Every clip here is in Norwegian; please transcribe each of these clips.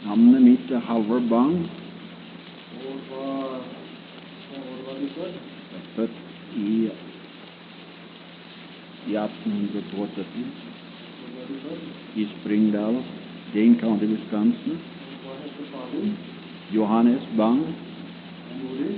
Navnet mitt Halvor Bang. Og hva år var du født? Jeg er født i 1872 Hvor var du født? i Springdale, Dane County, Wisconsin. Og hva heter far din? Johannes Bang, Og mor din?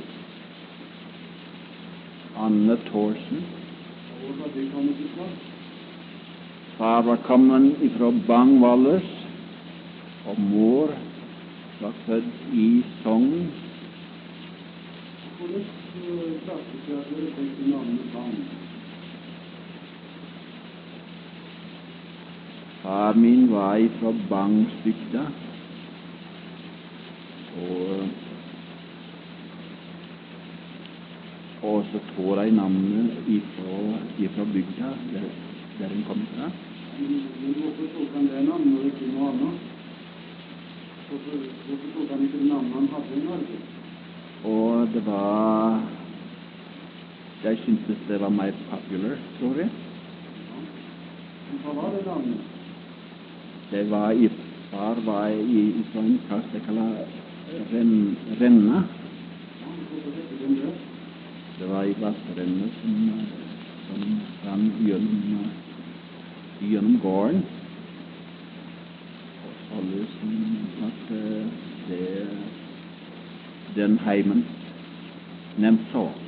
Anne Thorsen. Og hvor var de kommet fra? Far var kommet fra Bangvalles, og mor var født i Sogn. Hvordan klarte du at dere fikk navnet Bang? Far min var fra Bangsbygda, og så tog jeg navnet ifra bygda der den kom fra. Men hvorfor tok han det navnet og ikke noe annet? Hvorfor tok han ikke det navnet han hadde i Norge? Og det var Jeg syntes det var mer popular, tror jeg. Men hva var det navnet? Det var Far var fra en plass jeg kaller Renna. Ja, hvorfor heter den det? Det var i vassrennet som rann gjennom gården. Og således at den heimen nevnt så. Og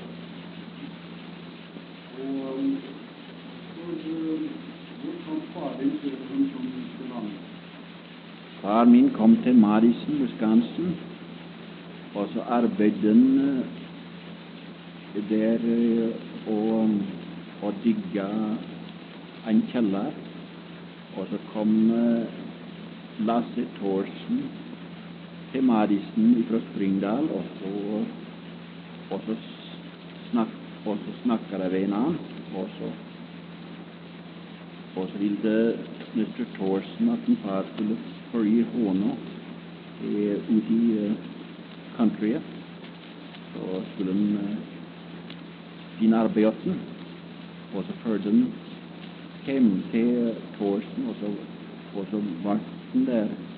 hvor kom far din til som til landet? Far min kom til Madison, Wisconsin, og så arbeidet han der og digga en kjeller. Og så kom Lasse Thorsen til Madison fra Springdale, og så snakket jeg ved han, og så ville Mr. Thorsen at en far skulle følge hånda ut i countryet. Så skulle han finne arbeidet, og så førte han hjem til Thorsen, og så ble han der